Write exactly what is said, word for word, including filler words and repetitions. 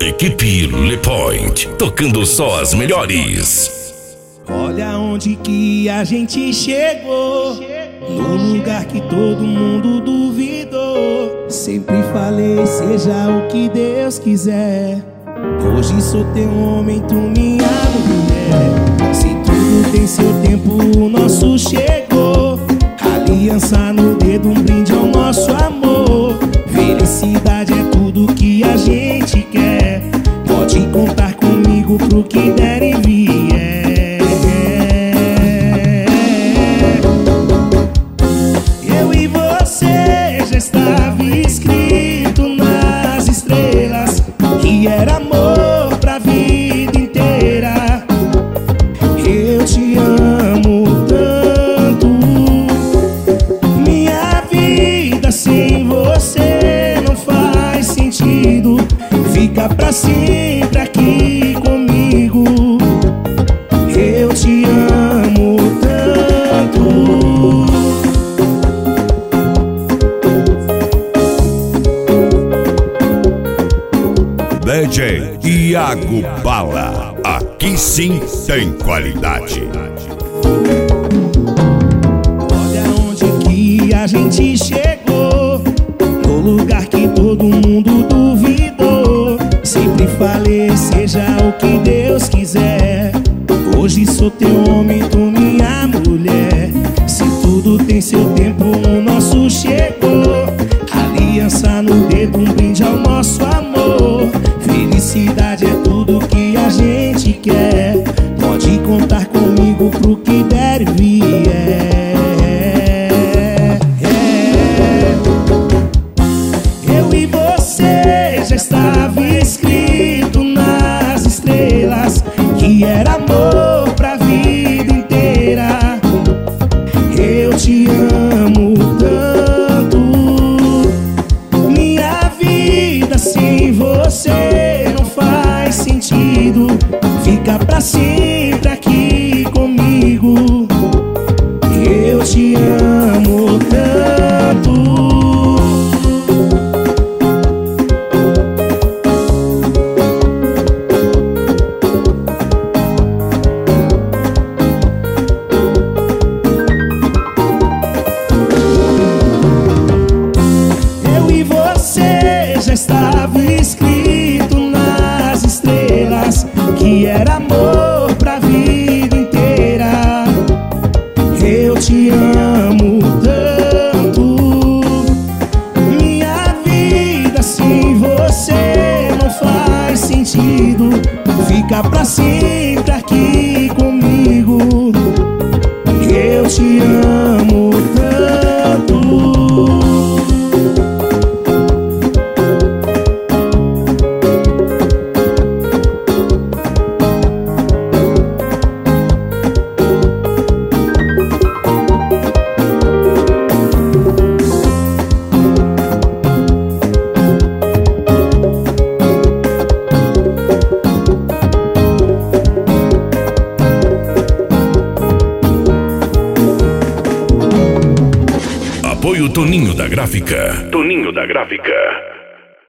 Equipe Le Point, tocando só as melhores. Olha onde que a gente chegou, no lugar que todo mundo duvidou. Sempre falei, seja o que Deus quiser. Hoje sou teu homem, tu minha mulher. Se tudo tem seu tempo, o nosso chegou. Aliança no dedo, um brinde ao nosso amor. Felicidade é tudo que a gente quer. Pode contar comigo pro que der e vier. Eu e você já estava escrito nas estrelas que era amor pra vida inteira. Eu te amo tanto, minha vida sem você não faz sentido. Fica pra sempre aqui comigo. Eu te amo tanto. D J Iago Bala, aqui sim tem qualidade. Olha onde que a gente chegou, no lugar que todo mundo duvidou. Sempre falei, seja o que Deus quiser. Hoje sou teu homem, tu minha mulher. Se tudo tem seu tempo, o nosso chegou. Aliança no dedo, um brinde ao nosso amor. Felicidade é tudo que a gente quer. Pode contar comigo pro que der e vier. Eu e você já estava escrito nas estrelas que era amor pra vida inteira. Eu te amo tanto, minha vida sem você não faz sentido. Fica pra sempre aqui comigo. Eu te amo tanto. Eu e você já estava escrito nas estrelas que era amor pra vida inteira. Eu te amo tanto, minha vida sem você não faz sentido. Fica pra sempre aqui comigo. Eu te amo tanto. Apoio Toninho da Gráfica. Toninho da Gráfica.